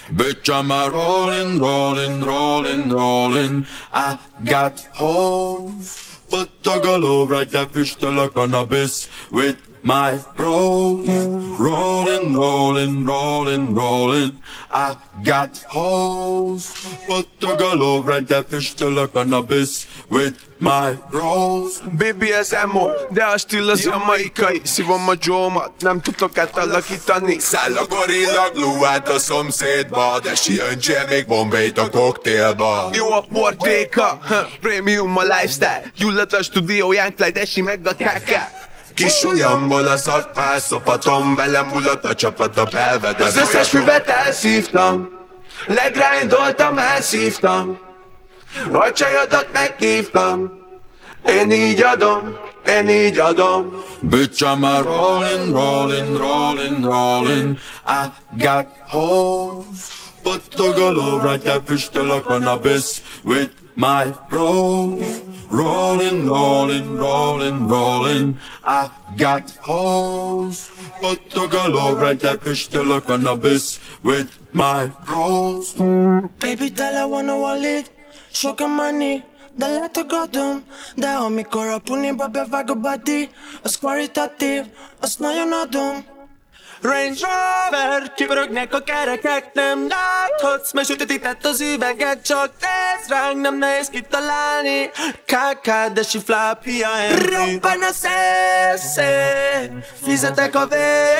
Bitch, I'm a rolling, rolling, rolling, rolling. I got hoes, but toggle over like that fish to look on abyss with my bros. Rolling, rolling, rolling, rolling. I got hoes, but toggle over like that fish to look on abyss with my bros. Baby, ez emo, de a stíl az jamaikai. Szívom a Joe-mat, nem tudok átalakítani. Száll a gorilla glue át a szomszédba, de sijöntsél még Bombait a koktélba. Jó a portéka, prémium a lifestyle. Gyullad a stúdió, Youngfly, Desi meg a káká. Kis ujjamból a szakpás szopatom, velem mulat a csapat a belvedem. Az összes füvet elszívtam, legrindoltam, elszívtam. A csajodat meghívtam, én így adom, én így adom. Bitch, I'm a rolling, rolling, rolling, rolling. I got hoes, but toggle over like that fish to look on abyss with my bros. Rolling, rolling, rolling, rolling. I got hoes, but toggle over like that fish to look on abyss with my bros. Baby, tele van a wallet, sok a money, de látogatom. De amikor a puniba bevág a body, az kvalitatív, azt nagyon adom. Range Rover, kipörögnek a kerekek, nem láthatsz, mert sütetített az üveget, csak nézd ránk, nem nehéz kitalálni. KK, Desi, Flappy, robban a szélszén, fizetek a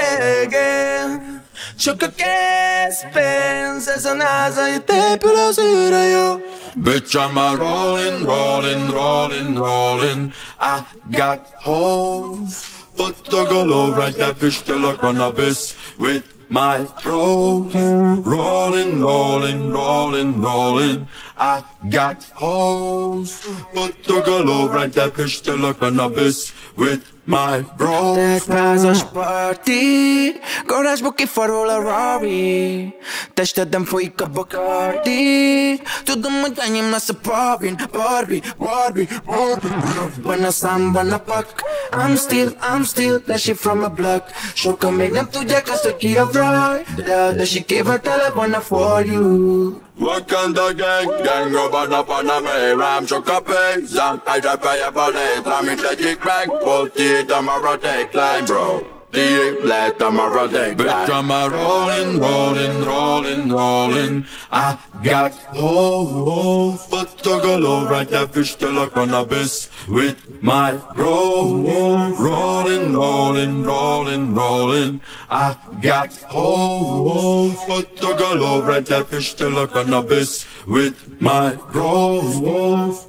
végén. Csak a készpénz, ezen házait épül az űre, jó. Bitch, I'm a rolling, rolling, rolling, rolling. I got hoes, but toggle over like that fish to look on abyss with my bros. Rolling, rolling, rolling, rolling. I got hoes, but toggle over like that fish to look on abyss with my bros. Házas party, garázsba kifarol a Rari, testedben folyik a Bacardi. Tudom, hogy enyém lesz a Barbie, Barbie, Barbie, Barbie. Van a számban a pak, I'm still Desi from a block. Sokan még nem tudják azt, hogy ki a Fry, de a Desikével tele van a for you. Wakanda gang robban a Panamérám, sok a pénzem, egyre feljebb a létrám, mint egyik megfolt, így a maradék lány, bro. Így lett a maradék lány. Bitch, I'm a rolling, rolling, rolling, rolling. I got hoes, but toggle over like that fish to look on abyss with my bros. Rolling, rolling, rolling, rolling. I got hoes, but toggle over like that fish to look on abyss with my bros.